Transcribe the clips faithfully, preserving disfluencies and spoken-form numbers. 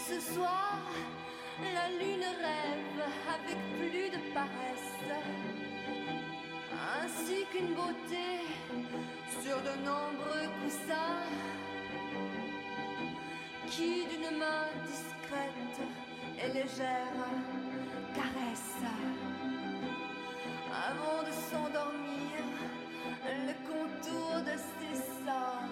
Ce soir, la lune rêve avec plus de paresse, ainsi qu'une beauté sur de nombreux coussins, qui d'une main discrète et légère caresse, avant de s'endormir, le contour de ses seins.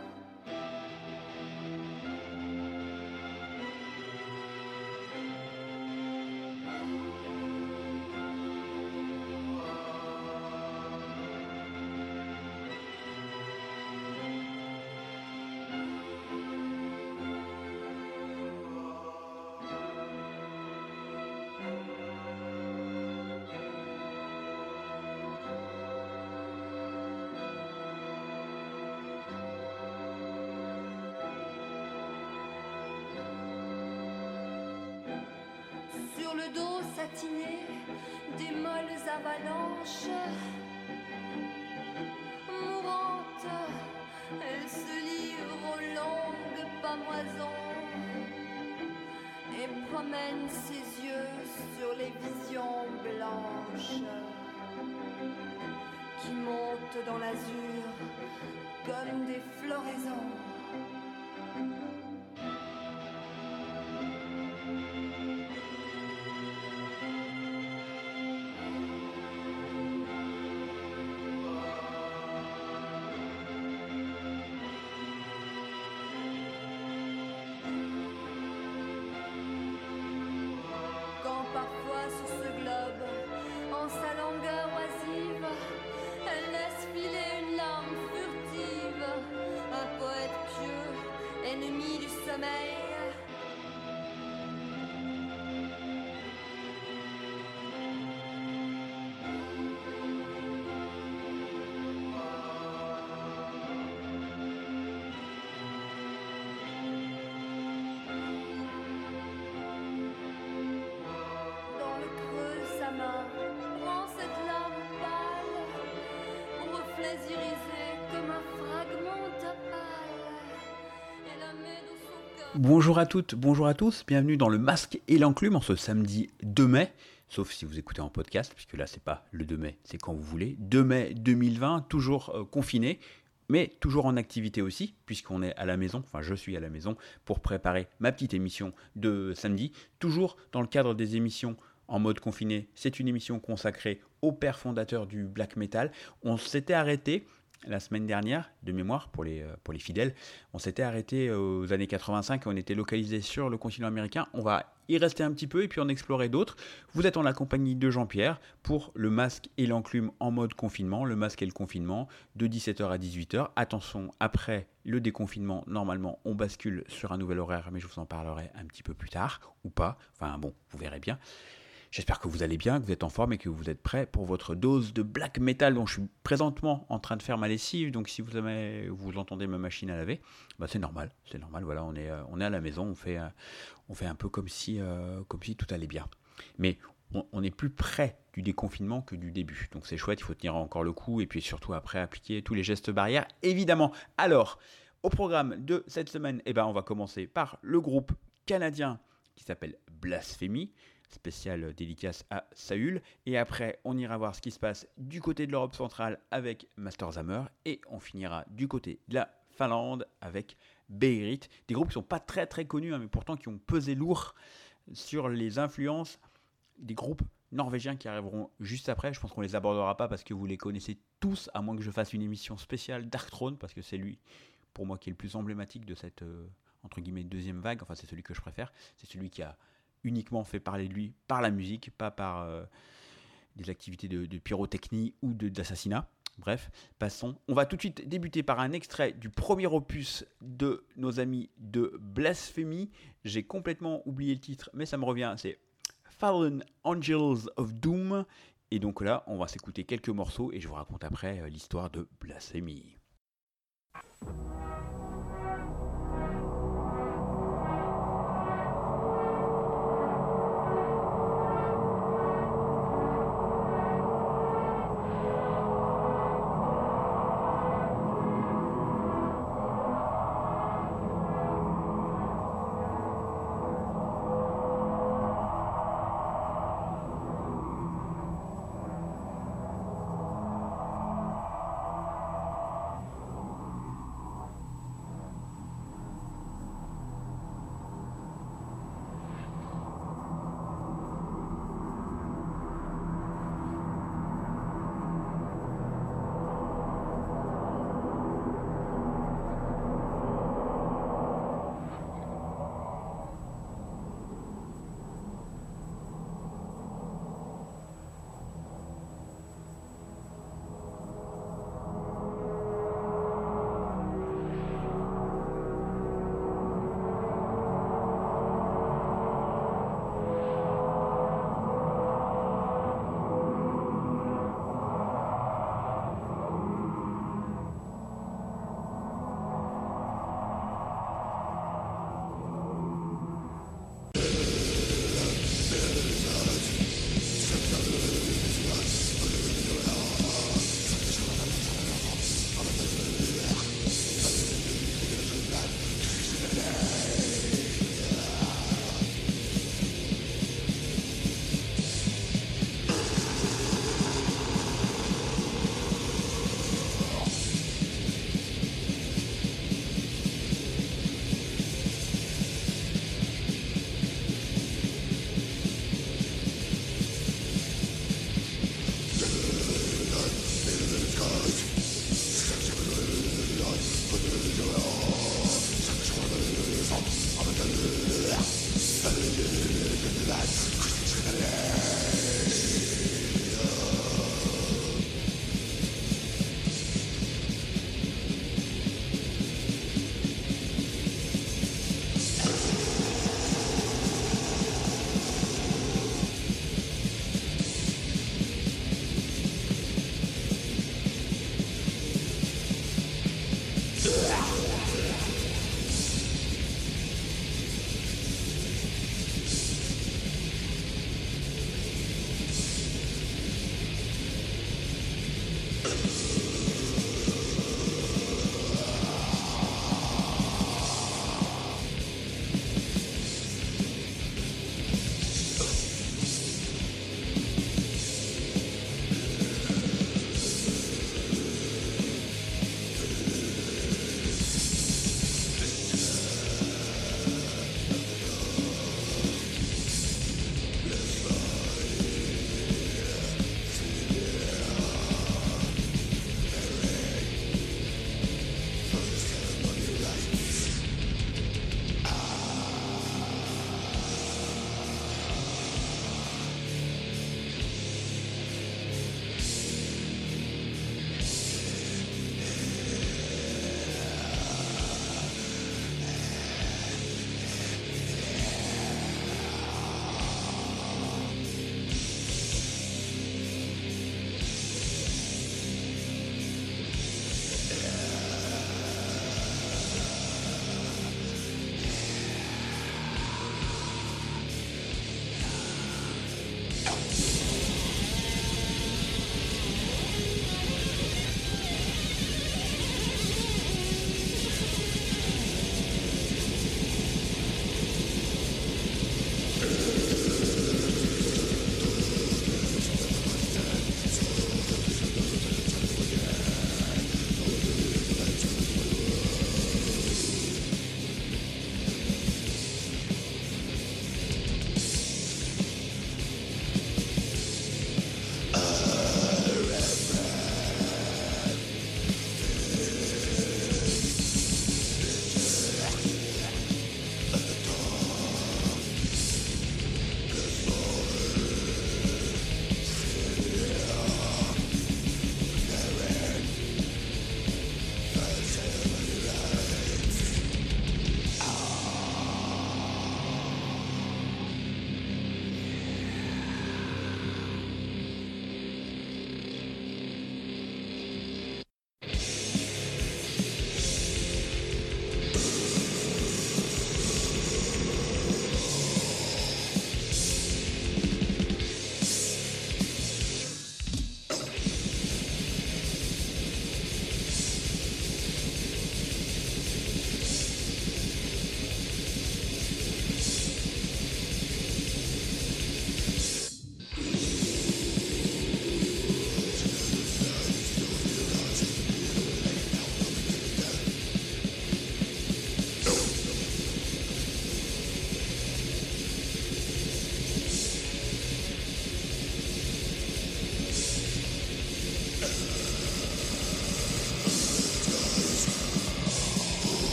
Sur le dos satiné des molles avalanches, mourante, elle se livre aux longues pâmoisons et promène ses yeux sur les visions blanches qui montent dans l'azur comme des floraisons. Parfois sur ce globe, en sa longueur oisive, elle laisse filer une larme furtive, un poète pieux, ennemi du sommeil. Prends cette larme pâle, reflets irisés comme un fragment d'opale, et la met dans son cœur. Bonjour à toutes, bonjour à tous, bienvenue dans le Masque et l'Enclume en ce samedi deux mai, sauf si vous écoutez en podcast, puisque là c'est pas le deux mai, c'est quand vous voulez, deux mai deux mille vingt, toujours euh, confiné, mais toujours en activité aussi, puisqu'on est à la maison, enfin je suis à la maison, pour préparer ma petite émission de samedi, toujours dans le cadre des émissions en mode confiné. C'est une émission consacrée au père fondateur du black metal. On s'était arrêté la semaine dernière, de mémoire pour les, pour les fidèles, on s'était arrêté aux années quatre-vingt-cinq, on était localisé sur le continent américain. On va y rester un petit peu et puis en explorer d'autres. Vous êtes en la compagnie de Jean-Pierre pour le Masque et l'Enclume en mode confinement. Le Masque et le confinement de dix-sept heures à dix-huit heures. Attention, après le déconfinement, normalement, on bascule sur un nouvel horaire, mais je vous en parlerai un petit peu plus tard, ou pas. Enfin bon, vous verrez bien. J'espère que vous allez bien, que vous êtes en forme et que vous êtes prêts pour votre dose de black metal dont je suis présentement en train de faire ma lessive. Donc si vous, avez, vous entendez ma machine à laver, bah c'est normal, c'est normal. Voilà, on est, on est à la maison, on fait, on fait un peu comme si, euh, comme si tout allait bien. Mais on, on est plus près du déconfinement que du début. Donc c'est chouette, il faut tenir encore le coup et puis surtout après appliquer tous les gestes barrières, évidemment. Alors, au programme de cette semaine, eh ben, on va commencer par le groupe canadien qui s'appelle Blasphemy. Spécial dédicace à Saül, et après on ira voir ce qui se passe du côté de l'Europe centrale avec Mastershammer, et on finira du côté de la Finlande avec Beirut, des groupes qui sont pas très très connus, hein, mais pourtant qui ont pesé lourd sur les influences des groupes norvégiens qui arriveront juste après. Je pense qu'on les abordera pas parce que vous les connaissez tous, à moins que je fasse une émission spéciale Darkthrone, parce que c'est lui pour moi qui est le plus emblématique de cette euh, entre guillemets deuxième vague, enfin c'est celui que je préfère, c'est celui qui a uniquement fait parler de lui par la musique, pas par euh, des activités de, de pyrotechnie ou de, d'assassinat. Bref, passons. On va tout de suite débuter par un extrait du premier opus de nos amis de Blasphemy. J'ai complètement oublié le titre, mais ça me revient, c'est Fallen Angels of Doom. Et donc là, on va s'écouter quelques morceaux et je vous raconte après euh, l'histoire de Blasphemy.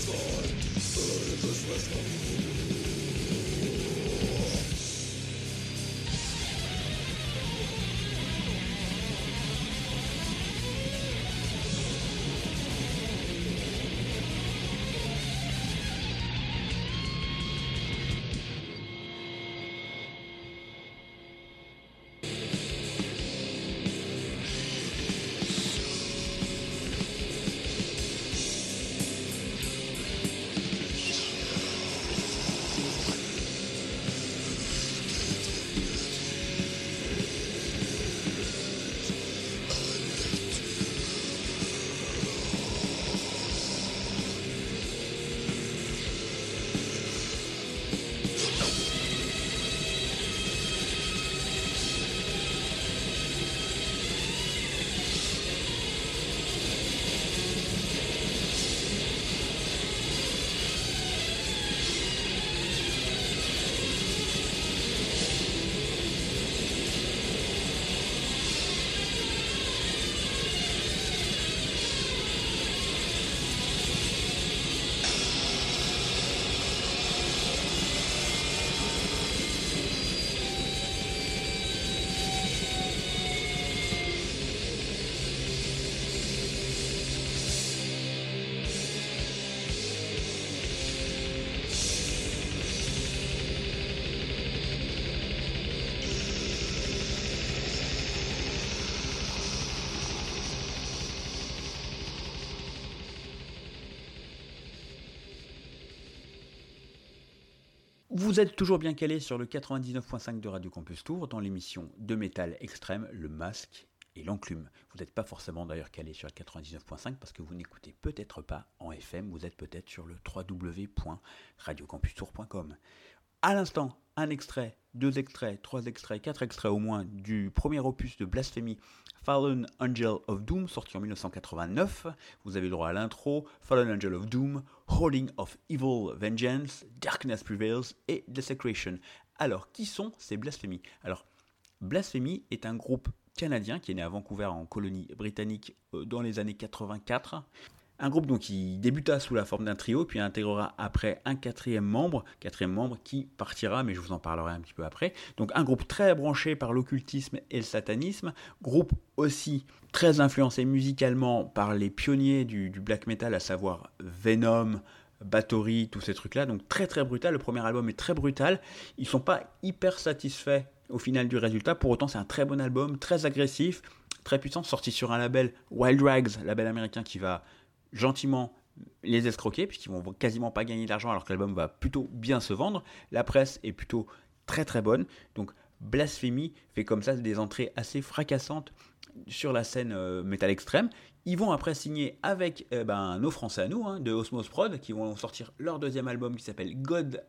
Vous êtes toujours bien calé sur le quatre-vingt-dix-neuf point cinq de Radio Campus Tour dans l'émission de métal extrême, le masque et l'enclume. Vous n'êtes pas forcément d'ailleurs calé sur le quatre-vingt-dix-neuf point cinq parce que vous n'écoutez peut-être pas en F M, vous êtes peut-être sur le w w w point radio campus tour point com. À l'instant, un extrait, deux extraits, trois extraits, quatre extraits au moins du premier opus de Blasphemy, Fallen Angel of Doom, sorti en mille neuf cent quatre-vingt-neuf. Vous avez le droit à l'intro, Fallen Angel of Doom, Holding of Evil Vengeance, Darkness Prevails et Desecration. Alors, qui sont ces Blasphemy ? Alors, Blasphemy est un groupe canadien qui est né à Vancouver en colonie britannique dans les années quatre-vingt-quatre. Un groupe donc qui débuta sous la forme d'un trio, puis intégrera après un quatrième membre, quatrième membre qui partira, mais je vous en parlerai un petit peu après. Donc un groupe très branché par l'occultisme et le satanisme, groupe aussi très influencé musicalement par les pionniers du, du black metal, à savoir Venom, Bathory, tous ces trucs-là, donc très très brutal. Le premier album est très brutal. Ils sont pas hyper satisfaits au final du résultat, pour autant c'est un très bon album, très agressif, très puissant, sorti sur un label Wild Rags, label américain qui va gentiment les escroquer, puisqu'ils vont quasiment pas gagner d'argent alors que l'album va plutôt bien se vendre. La presse est plutôt très très bonne, donc Blasphemy fait comme ça des entrées assez fracassantes sur la scène euh, métal extrême. Ils vont après signer avec euh, ben, nos Français à nous, hein, de Osmose Prod, qui vont sortir leur deuxième album qui s'appelle God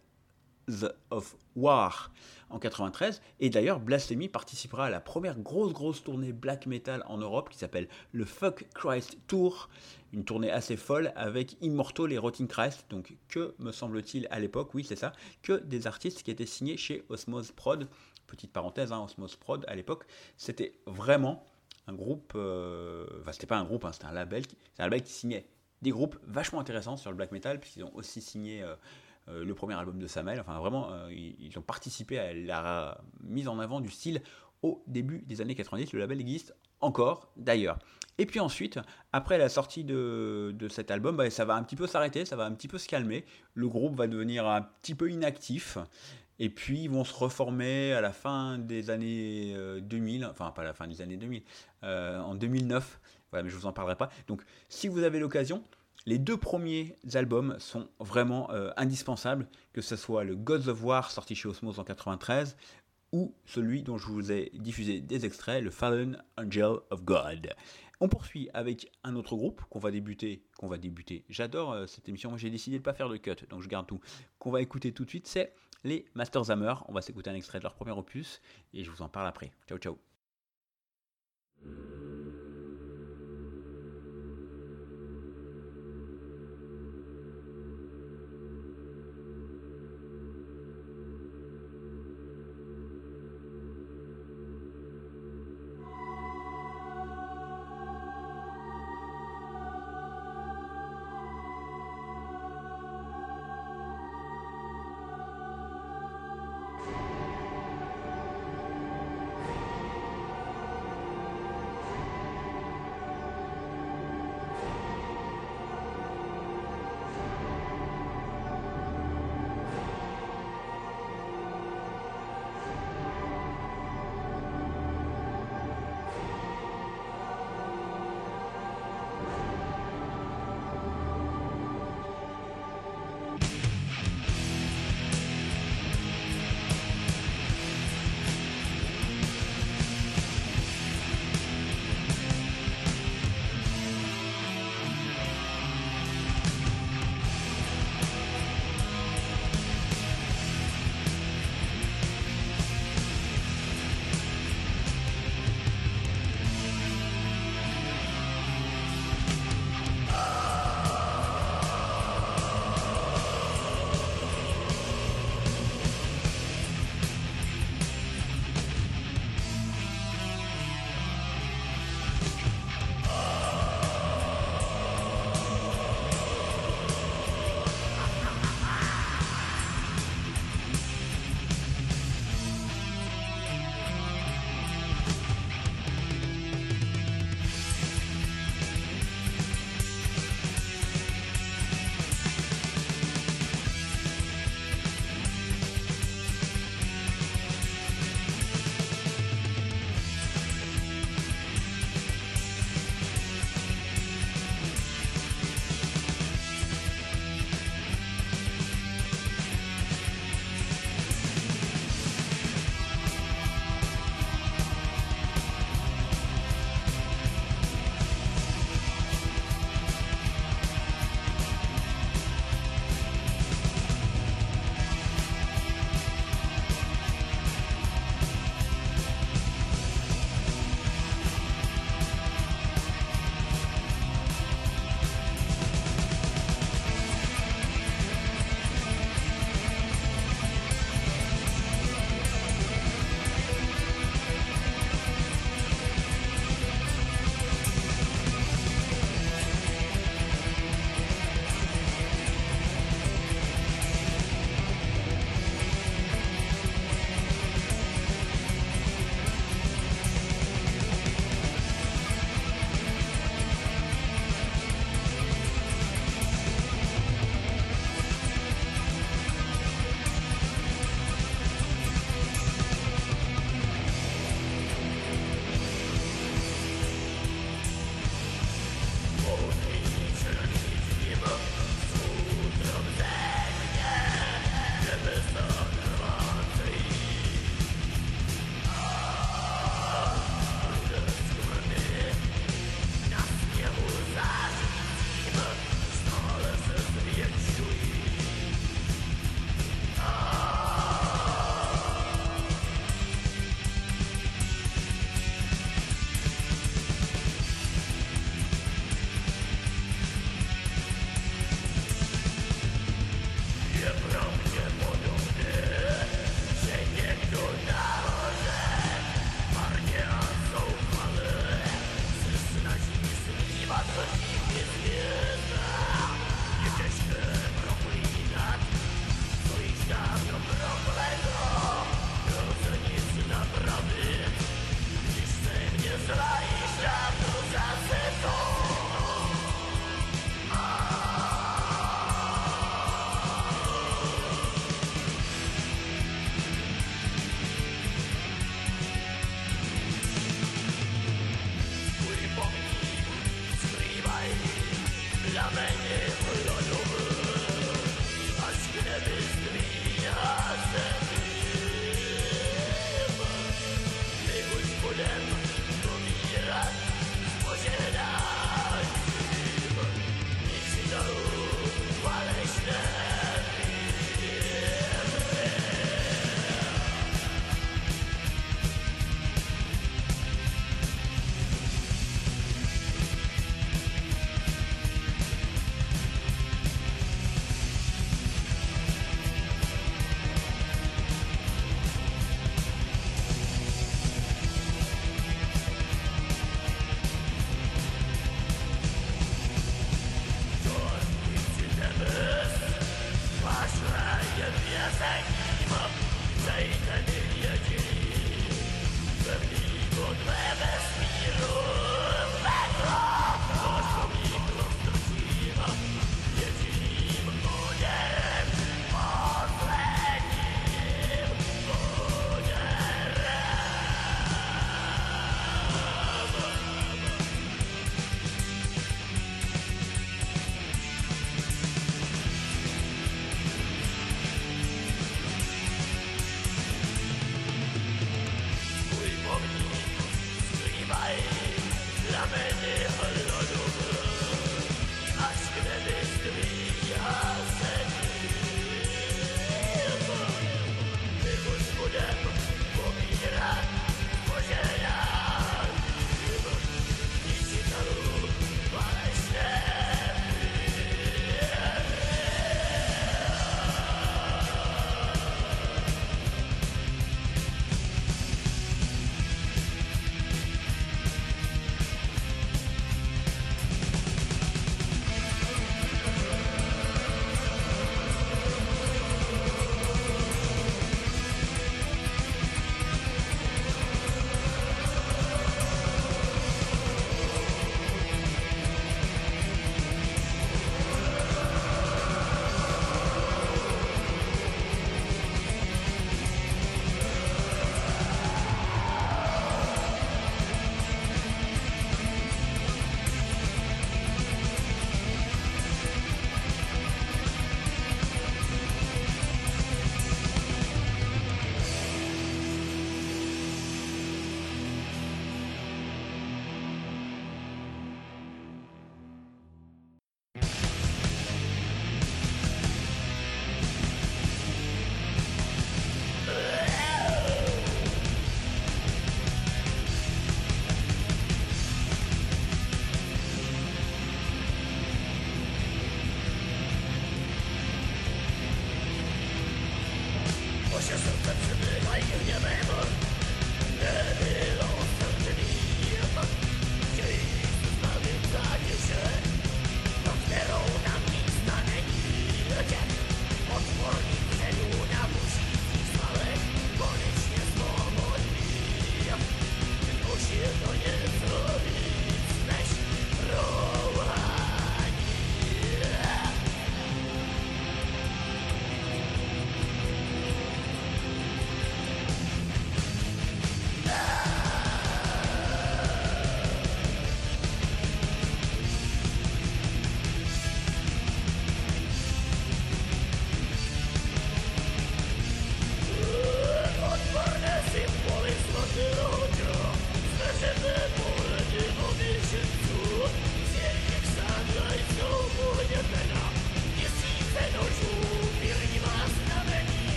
of War en quatre-vingt-treize, et d'ailleurs Blasphemy participera à la première grosse grosse tournée black metal en Europe qui s'appelle le Fuck Christ Tour, une tournée assez folle avec Immortal et Rotting Christ, donc que me semble-t-il à l'époque, oui c'est ça, que des artistes qui étaient signés chez Osmose Prod. Petite parenthèse, hein, Osmose Prod à l'époque c'était vraiment un groupe, euh... enfin c'était pas un groupe, hein, c'était un label, qui... c'est un label qui signait des groupes vachement intéressants sur le black metal, puisqu'ils ont aussi signé euh, Euh, le premier album de Samael, enfin vraiment, euh, ils, ils ont participé à la mise en avant du style au début des années quatre-vingt-dix, le label existe encore d'ailleurs. Et puis ensuite, après la sortie de, de cet album, bah, ça va un petit peu s'arrêter, ça va un petit peu se calmer, le groupe va devenir un petit peu inactif, et puis ils vont se reformer à la fin des années euh, deux mille, enfin pas à la fin des années deux mille, euh, en deux mille neuf, voilà, mais je vous en parlerai pas. Donc si vous avez l'occasion, les deux premiers albums sont vraiment euh, indispensables, que ce soit le Gods of War sorti chez Osmose en quatre-vingt-treize ou celui dont je vous ai diffusé des extraits, le Fallen Angel of God. On poursuit avec un autre groupe qu'on va débuter, qu'on va débuter. J'adore euh, cette émission, moi j'ai décidé de ne pas faire de cut, donc je garde tout. Qu'on va écouter tout de suite, c'est les Masters Hammer. On va s'écouter un extrait de leur premier opus et je vous en parle après. Ciao ciao.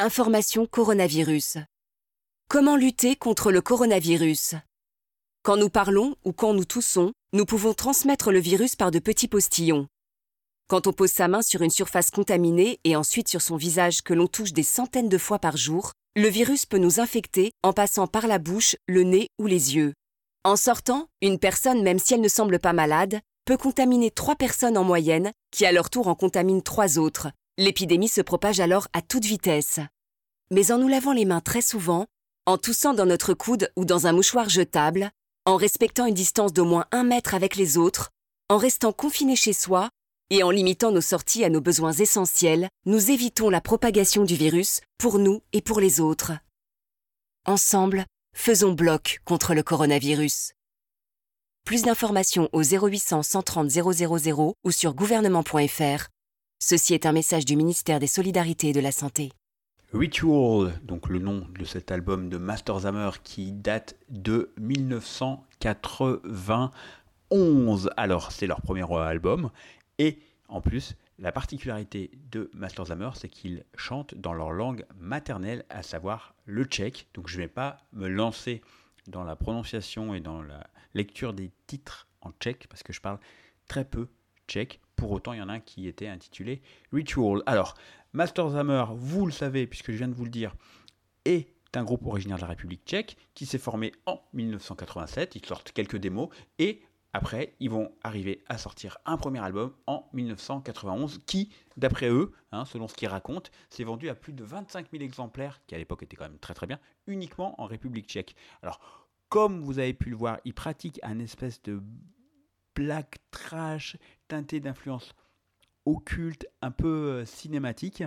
Information coronavirus. Comment lutter contre le coronavirus ? Quand nous parlons ou quand nous toussons, nous pouvons transmettre le virus par de petits postillons. Quand on pose sa main sur une surface contaminée et ensuite sur son visage que l'on touche des centaines de fois par jour, le virus peut nous infecter en passant par la bouche, le nez ou les yeux. En sortant, une personne, même si elle ne semble pas malade, peut contaminer trois personnes en moyenne, qui à leur tour en contaminent trois autres. L'épidémie se propage alors à toute vitesse. Mais en nous lavant les mains très souvent, en toussant dans notre coude ou dans un mouchoir jetable, en respectant une distance d'au moins un mètre avec les autres, en restant confiné chez soi et en limitant nos sorties à nos besoins essentiels, nous évitons la propagation du virus pour nous et pour les autres. Ensemble, faisons bloc contre le coronavirus. Plus d'informations au zéro huit cents, cent trente, zéro zéro zéro ou sur gouvernement point f r. Ceci est un message du ministère des Solidarités et de la Santé. Ritual, donc le nom de cet album de Masters Hammer qui date de mille neuf cent quatre-vingt-onze. Alors, c'est leur premier album. Et en plus, la particularité de Masters Hammer, c'est qu'ils chantent dans leur langue maternelle, à savoir le tchèque. Donc, je ne vais pas me lancer dans la prononciation et dans la lecture des titres en tchèque parce que je parle très peu tchèque. Pour autant, il y en a un qui était intitulé Ritual. Alors, Masters Hammer, vous le savez, puisque je viens de vous le dire, est un groupe originaire de la République tchèque qui s'est formé en mille neuf cent quatre-vingt-sept. Ils sortent quelques démos et après, ils vont arriver à sortir un premier album en mille neuf cent quatre-vingt-onze qui, d'après eux, hein, selon ce qu'ils racontent, s'est vendu à plus de vingt-cinq mille exemplaires, qui à l'époque était quand même très très bien, uniquement en République tchèque. Alors, comme vous avez pu le voir, ils pratiquent un espèce de black trash teinté d'influence occulte, un peu euh, cinématique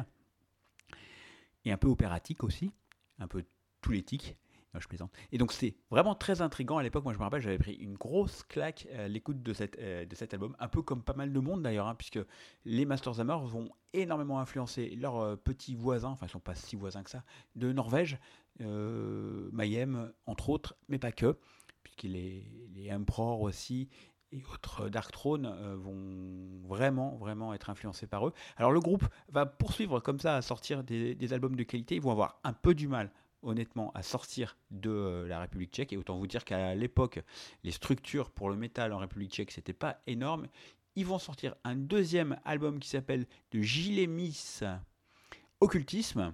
et un peu opératique aussi, un peu tous les tics. Non, je plaisante. Et donc c'est vraiment très intriguant. À l'époque, moi je me rappelle, j'avais pris une grosse claque à l'écoute de, cette, euh, de cet album, un peu comme pas mal de monde d'ailleurs, hein, puisque les Masters Hammer vont énormément influencer leurs euh, petits voisins, enfin ils ne sont pas si voisins que ça, de Norvège, euh, Mayhem entre autres, mais pas que, puisque les, les Emperor aussi et autres Dark Throne euh, vont vraiment, vraiment être influencés par eux. Alors le groupe va poursuivre comme ça à sortir des, des albums de qualité. Ils vont avoir un peu du mal, honnêtement, à sortir de euh, la République tchèque. Et autant vous dire qu'à l'époque, les structures pour le métal en République tchèque, c'était pas énorme. Ils vont sortir un deuxième album qui s'appelle De Gilemis Occultisme.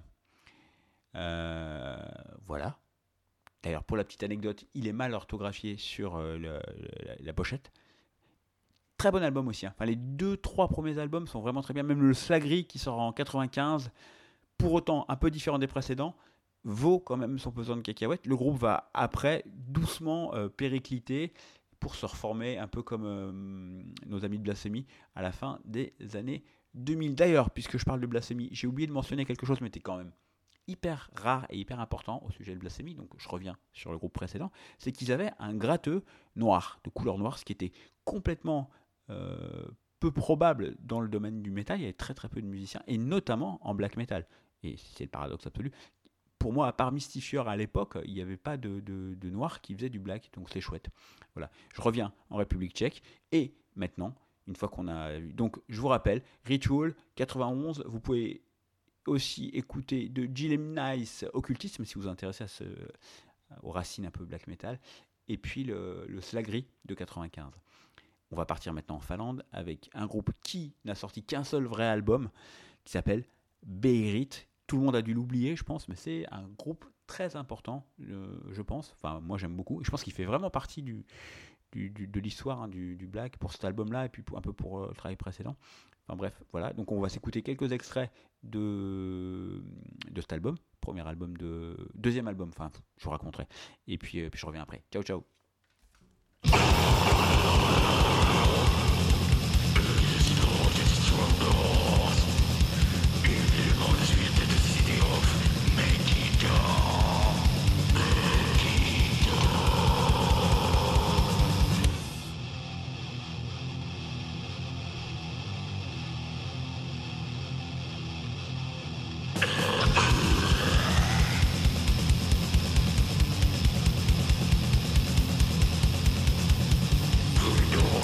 Euh, voilà. D'ailleurs, pour la petite anecdote, il est mal orthographié sur euh, le, la, la pochette. Très bon album aussi. Hein. Enfin, les deux, trois premiers albums sont vraiment très bien. Même le Slagri qui sort en quatre-vingt-quinze, pour autant un peu différent des précédents, vaut quand même son pesant de cacahuètes. Le groupe va après doucement euh, péricliter pour se reformer un peu comme euh, nos amis de Blasphemy à la fin des années deux mille. D'ailleurs, puisque je parle de Blasphemy, j'ai oublié de mentionner quelque chose, mais c'était quand même hyper rare et hyper important au sujet de Blasphemy, donc je reviens sur le groupe précédent, c'est qu'ils avaient un gratteux noir, de couleur noire, ce qui était complètement euh, peu probable dans le domaine du métal. Il y avait très très peu de musiciens, et notamment en black metal. Et c'est le paradoxe absolu. Pour moi, à part Mystifier à l'époque, il n'y avait pas de, de, de noir qui faisait du black, donc c'est chouette. Voilà, je reviens en République tchèque, et maintenant, une fois qu'on a... Donc, je vous rappelle, Ritual quatre-vingt-onze, vous pouvez aussi écouter de Gilemis Occultisme, si vous vous intéressez à ce, aux racines un peu black metal, et puis le, le Slagri de quatre-vingt-quinze. On va partir maintenant en Finlande avec un groupe qui n'a sorti qu'un seul vrai album, qui s'appelle Beirut. Tout le monde a dû l'oublier, je pense, mais c'est un groupe très important, euh, je pense. Enfin, moi j'aime beaucoup, et je pense qu'il fait vraiment partie du, du, du, de l'histoire hein, du, du black pour cet album-là, et puis pour, un peu pour euh, le travail précédent. Enfin bref, voilà, donc on va s'écouter quelques extraits de, de cet album, premier album de... deuxième album, enfin, je vous raconterai. Et puis, euh, puis je reviens après. Ciao, ciao. Door.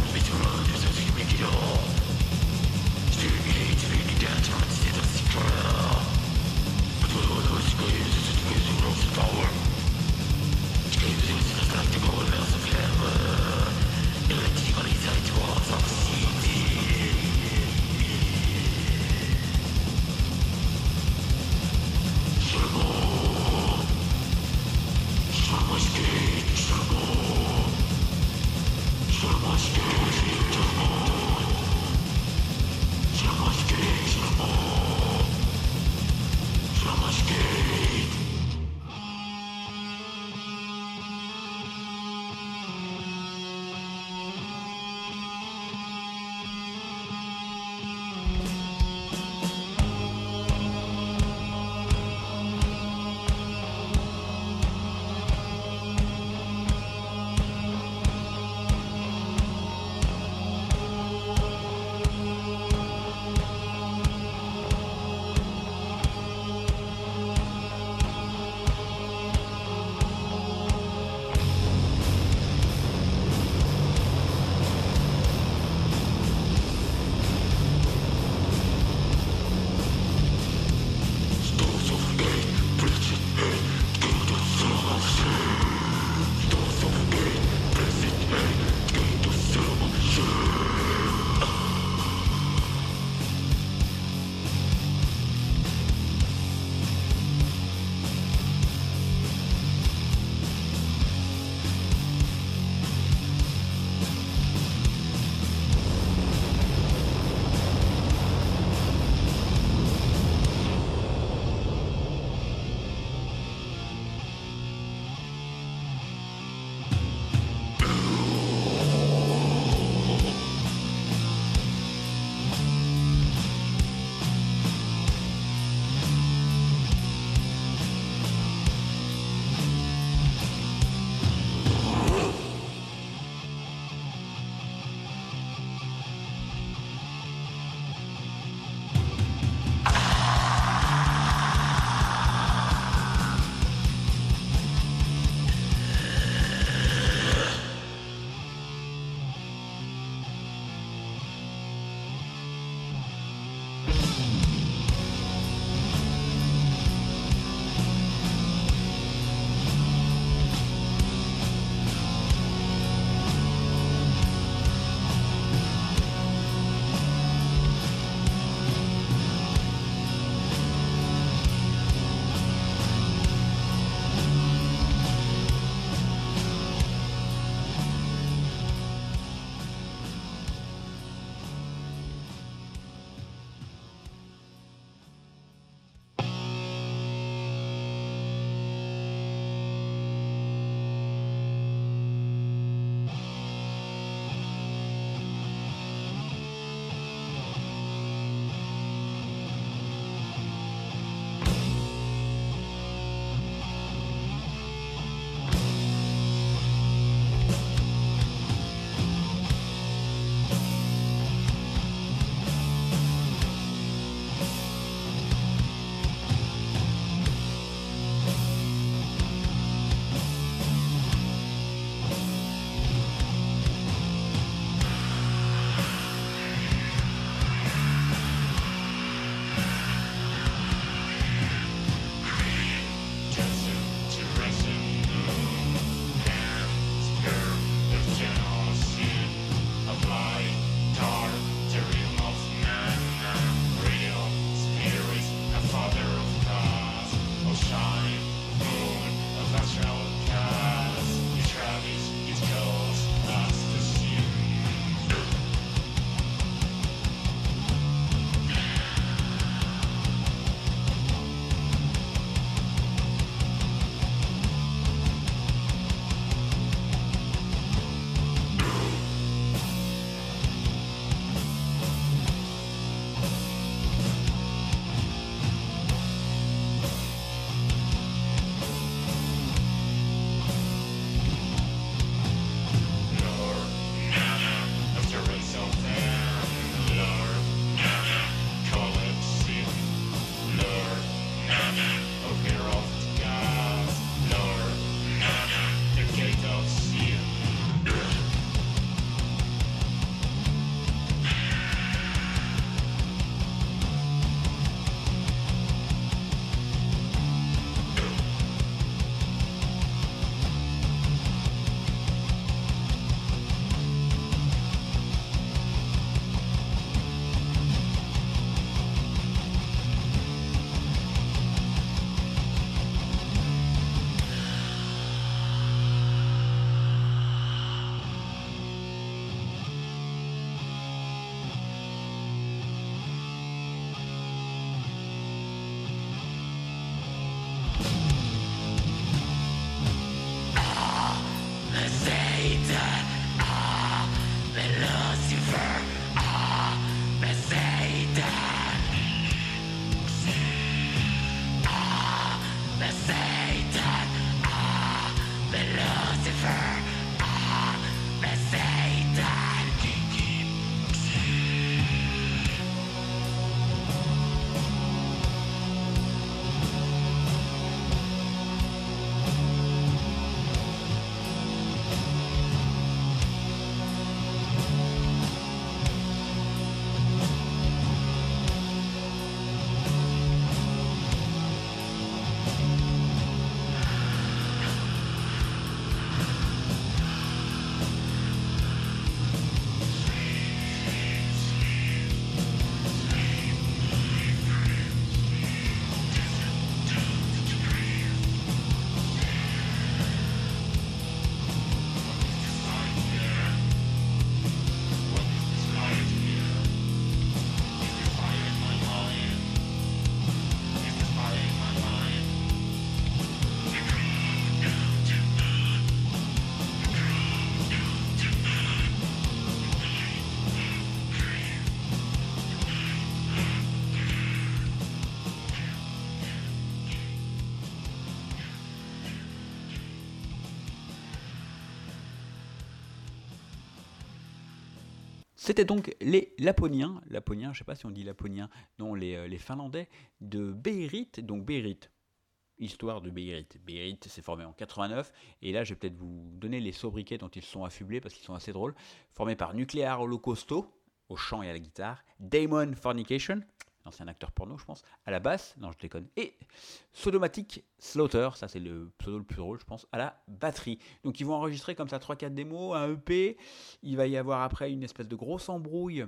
C'était donc les Laponiens, Laponiens, je sais pas si on dit Laponiens, non, les, euh, les Finlandais de Beirut, donc Beirut, histoire de Beirut. Beirut s'est formé en quatre-vingt-neuf, et là je vais peut-être vous donner les sobriquets dont ils sont affublés, parce qu'ils sont assez drôles. Formé par Nuclear Holocausto, au chant et à la guitare, Damon Fornication, ancien acteur porno je pense, à la basse, non je déconne, et Sodomatic Slaughter, ça c'est le pseudo le plus drôle je pense, à la batterie. Donc ils vont enregistrer comme ça trois quatre démos, un E P, il va y avoir après une espèce de grosse embrouille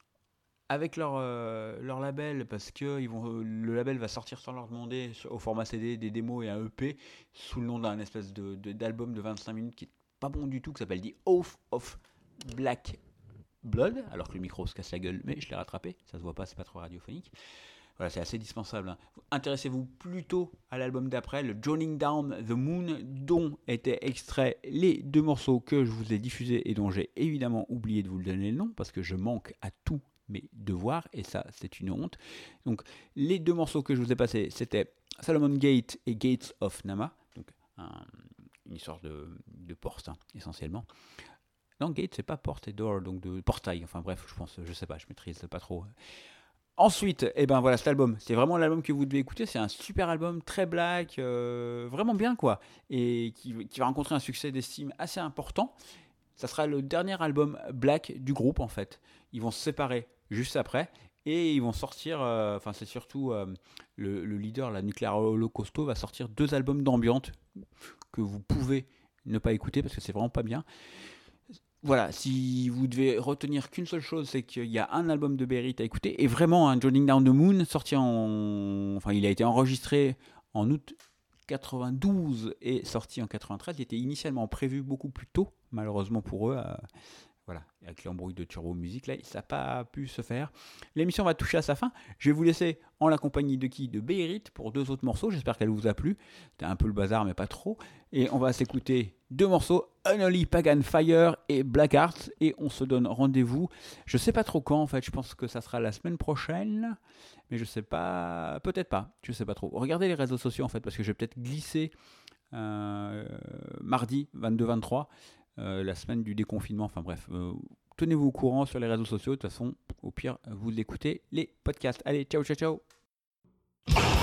avec leur, euh, leur label, parce que ils vont, le label va sortir sans leur demander au format C D des démos et un E P sous le nom d'un espèce de, de, d'album de vingt-cinq minutes qui est pas bon du tout, qui s'appelle The Oath of Black Blood, alors que le micro se casse la gueule, mais je l'ai rattrapé, ça se voit pas, c'est pas trop radiophonique. Voilà, c'est assez dispensable. Hein. Intéressez-vous plutôt à l'album d'après, le Joining Down the Moon, dont étaient extraits les deux morceaux que je vous ai diffusés et dont j'ai évidemment oublié de vous donner le nom, parce que je manque à tous mes devoirs, et ça, c'est une honte. Donc, les deux morceaux que je vous ai passés, c'était Solomon Gate et Gates of Nama, donc un, une histoire de, de porte, hein, essentiellement. Non, gate, c'est pas porte et door, donc de portail. Enfin bref, je pense, je sais pas, je maîtrise pas trop. Ensuite, eh ben voilà, cet album, c'est vraiment l'album que vous devez écouter. C'est un super album, très black, euh, vraiment bien quoi, et qui, qui va rencontrer un succès d'estime assez important. Ça sera le dernier album black du groupe en fait. Ils vont se séparer juste après. Et ils vont sortir, euh, enfin c'est surtout euh, le, le leader, la Nuclear Holocausto, va sortir deux albums d'ambiance que vous pouvez ne pas écouter parce que c'est vraiment pas bien. Voilà, si vous devez retenir qu'une seule chose, c'est qu'il y a un album de Beirut à écouter, et vraiment, un Joining Down the Moon, sorti en... Enfin, il a été enregistré en août quatre-vingt-douze et sorti en quatre-vingt-treize. Il était initialement prévu beaucoup plus tôt, malheureusement pour eux, euh, voilà, avec l'embrouille de Turbo Music, là, ça n'a pas pu se faire. L'émission va toucher à sa fin. Je vais vous laisser en la compagnie de qui ? De Beirut pour deux autres morceaux. J'espère qu'elle vous a plu. C'était un peu le bazar, mais pas trop. Et on va s'écouter deux morceaux, Unholy Pagan Fire et Black Heart. Et on se donne rendez-vous. Je sais pas trop quand, en fait. Je pense que ça sera la semaine prochaine. Mais je sais pas. Peut-être pas. Je sais pas trop. Regardez les réseaux sociaux, en fait, parce que je vais peut-être glisser euh, mardi vingt-deux vingt-trois. Euh, la semaine du déconfinement, enfin bref, euh, tenez-vous au courant sur les réseaux sociaux, de toute façon, au pire, vous écoutez les podcasts. Allez, ciao, ciao, ciao.